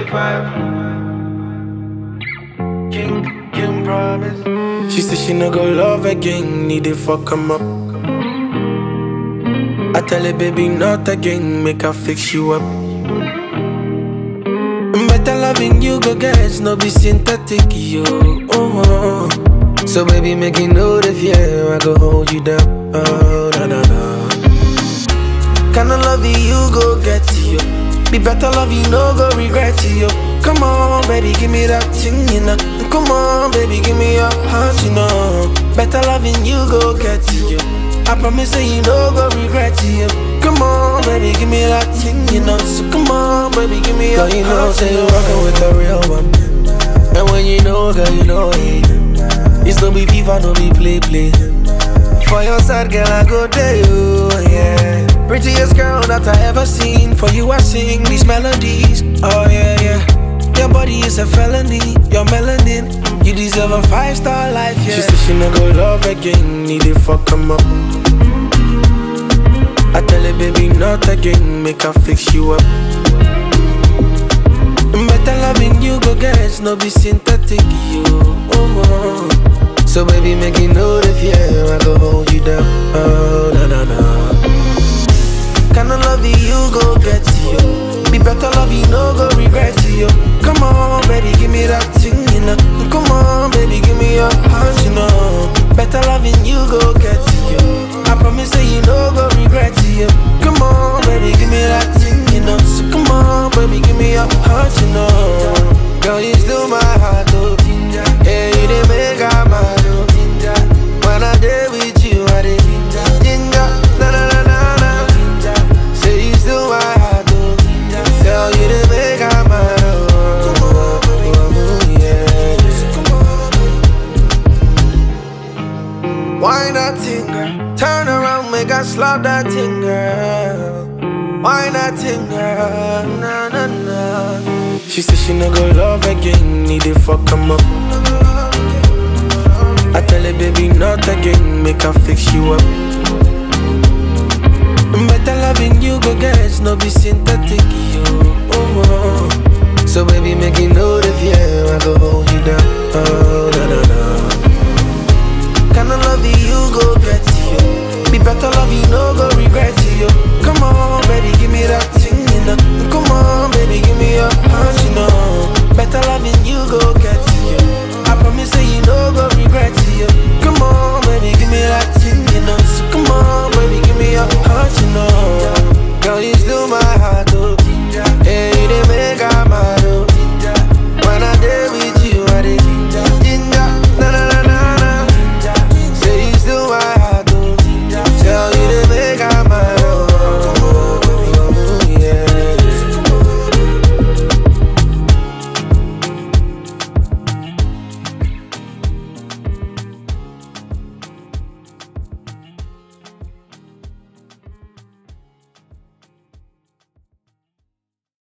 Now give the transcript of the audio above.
King promise. She said she no go love again, need to fuck him up. I tell her baby not again, make her fix you up. Better loving you go guess, no be synthetic, yo. So baby make you know the fear, I go hold you down. Oh, na na na. Kinda love you go get you. Be better love you, no go regret you. Come on, baby, give me that thing, you know. Come on, baby, give me your heart, you know. Better loving you go get you. I promise that you no go regret you. Come on, baby, give me that thing, you know. So come on, baby, give me your heart, you know. Say you're rockin' with the real one. And when you know, girl, you know it. It's no be FIFA, no be play. For your side, girl, I go there, you, yeah. Prettiest girl that I ever seen. For you I sing these melodies. Oh yeah. Your body is a felony. Your melanin, you deserve a 5-star life, yeah. She said she no go love again, need to fuck him up. I tell her baby not again, make her fix you up. Better loving you go guess, no be synthetic, you. So baby make you know the fear, I go hold you down. Oh na na na. Kinda love you go get you. Be better love you, no go regret you. Come on, baby, give me that thing, you know. Come on, baby, give me your heart, you know. Better loving you go get you. I promise that you no go regret you. Come on, baby, give me that thing, you know. So come on, baby, give me your heart, you know. Girl, you still my heart, oh. Yeah, you didn't make out my oh. When I day with you, I did ginger, na na na na. Say you still my heart, oh. Girl, you didn't make out my oh, yeah. Why not thing, girl? Turn around, make us slap that thing, girl. Why not thing, girl? Na na na. She said she no go love again, need to fuck him up. I tell her baby not again, make her fix you up. Better loving you go guess, no be synthetic.